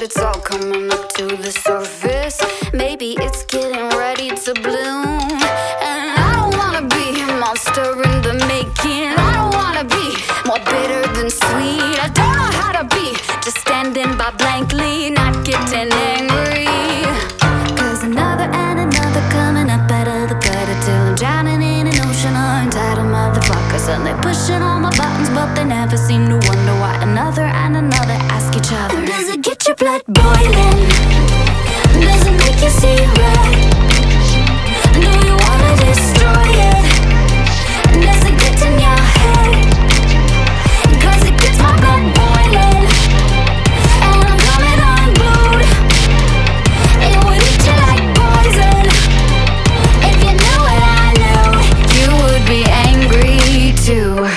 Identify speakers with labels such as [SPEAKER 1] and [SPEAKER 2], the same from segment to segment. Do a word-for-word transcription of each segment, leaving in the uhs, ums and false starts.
[SPEAKER 1] it's all coming up to the surface. Maybe it's getting ready to bloom. And I don't wanna be a monster in the making. I don't wanna be more bitter than sweet. I don't know how to be just standing by blankly, not getting angry. Cause another and another coming up out of the gutter till I'm drowning in an ocean of entitled motherfuckers. And they're pushing all my buttons, but they never seem to wonder why another and another ask each other, does it get your blood boiling? Does it make you see red? Do you wanna destroy it? Does it get in your head? Cause it gets my blood boiling, and I'm coming unglued. It would eat you like poison. If you knew what I knew, you would be angry too.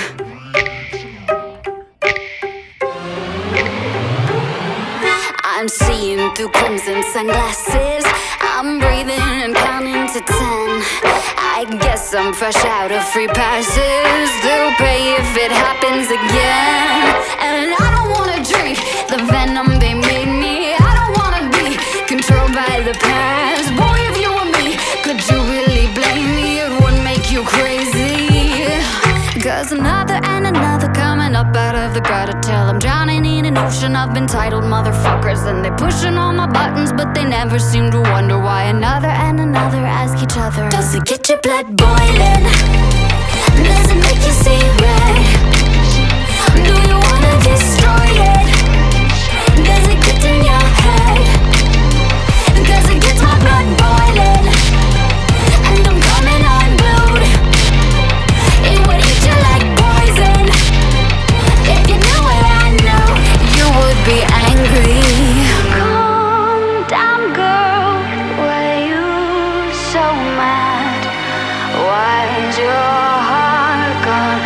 [SPEAKER 1] I'm seeing through crimson sunglasses. I'm breathing and counting to ten. I guess I'm fresh out of free passes. They'll pay if it happens again. And I don't wanna drink the venom they made me. I don't wanna be controlled by the past. Boy, if you were me, could you really blame me? It would make you crazy. Cause another and another coming up out of the gutter till I'm drowning in an ocean of entitled motherfuckers. And they're pushing all my buttons, but they never seem to wonder why another and another ask each other, does it get your blood boiling? Does it make you see red? Do you wanna destroy it? Does it get in your head? Cause it gets my blood boiling, and I'm coming unglued. It would eat you like poison. If you knew what I knew, you would be angry. Calm down, girl. Why you so mad? Why's your heart gone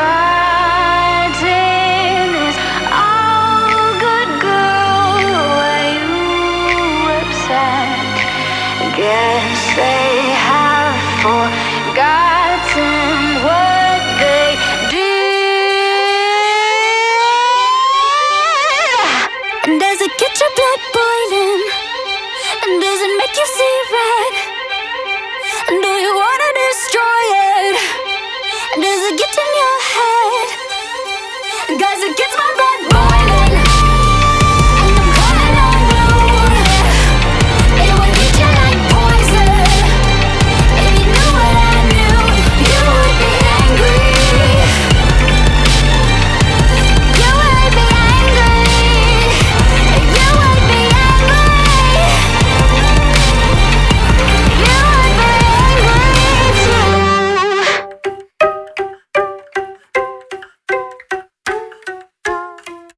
[SPEAKER 1] writing this all good, girl? Why you upset? Guess they